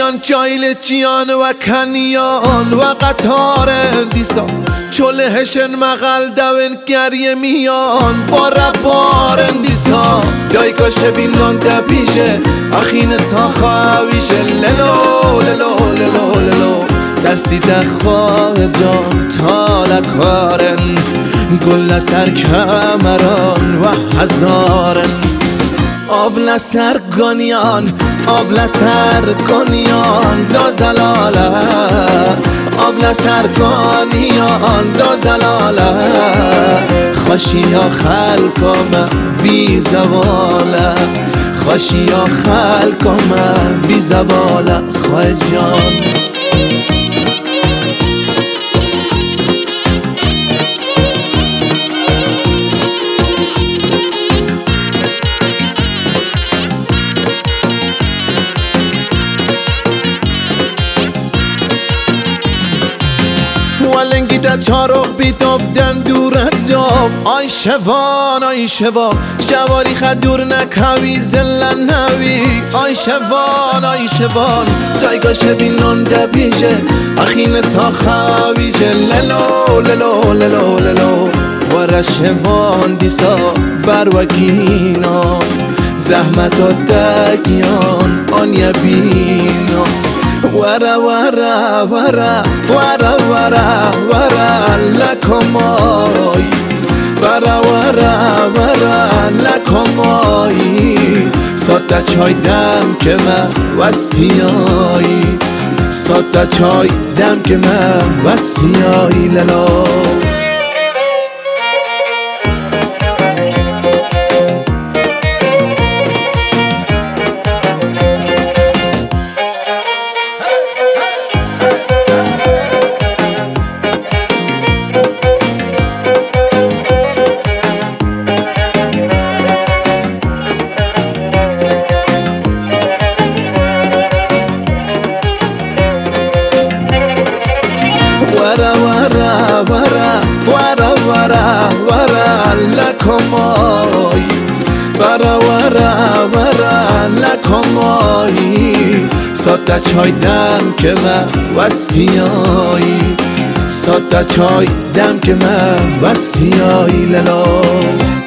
میان جایل جیان و کنیان و قطار دیسا چله هشن مغل دوین گریه میان بارا بارن دیسا دایگا شبینان دبیشه اخین ساخاویشه للو للو للو للو دستی دخواه جان تالکارن گل سر کمران و هزارن آبل سر گانیان آبل سر گانیان دو زلاله آبل سر گانیان دو زلاله خوشی یا خلقم بی زواله خوشی یا خلقم بی زواله خواه جان ولنگی ده چارخ بیتافتن دورت داف آی شوان آی شوان شواری خد دور نکوی زلن نوی آی شوان دایگا شبینان دبیشه اخین ساخاویشه للو للو للو للو ورا شوان دیسا بروکینا زحمت و دگیان آن یبینا ورا ورا ورا ورا ورا ورا لکمای ورا ورا ورا لکمای ساده چای دم که من وستیایی ساده چای دم که من وستیایی للا ورا ورا ورا ورا ورا ورا لکمای ورا ورا ورا لکمای ساده چای دم که من وستیایی ساده چای دم که من وستیایی للا